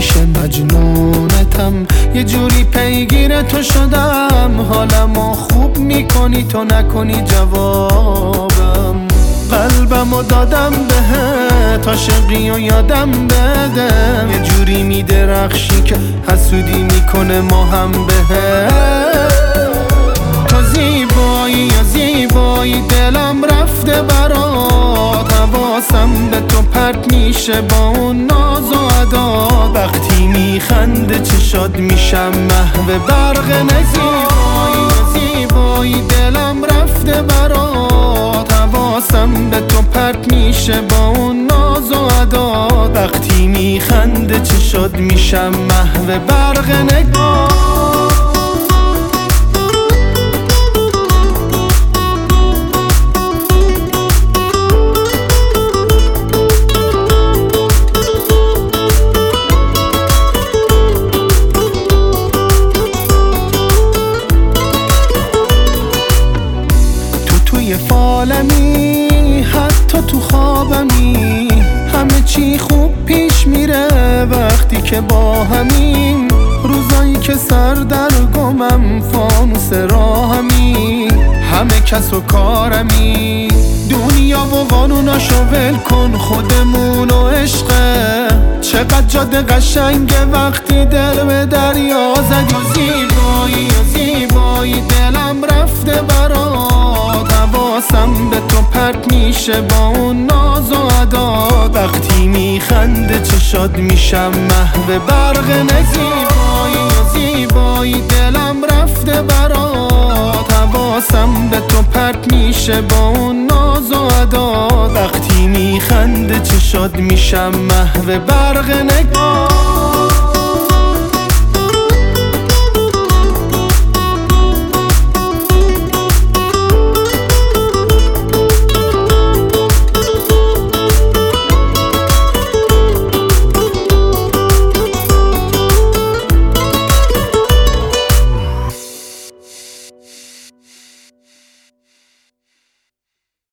همیشه مجنونتم، یه جوری پیگیر تو شدم، حالمو خوب میکنی تو نکنی جوابم. قلبمو دادم بهت، عاشقی و یادم بده، یه جوری میدرخشی که حسودی میکنه ما هم بهت. تو زیبایی یا زیبایی، دلم رفته برات، حواسم به تو پرت میشه با اون ناز و عداد. وقتی میخنده چشات میشم محو برق زیبایی یا زیبایی، دلم رفته برات، حواسم به تو پرت میشه با اون ناز و عداد. وقتی میخنده چشات میشم محو برق نگاه. توی فالمی حتی تو خوابمی، همه چی خوب پیش میره وقتی که با همیم. روزایی که سر در گمم فانوس راهمی، همه کس و کارمی، دنیا و قانوناشو ول کن، خودمون و عشقه. چقدر جاده قشنگه وقتی دل به دریا زدی. زیبایی و زیبایی، دلم رفته برات، حواسم به تو پرت میشه با اون ناز و عداد. وقتی میخنده چشات میشم محو برق زیبایی و زیبایی، دلم رفته برات، حواسم به تو پرت میشه با اون ناز و عداد. وقتی میخنده چشات میشم محو برق نگاه.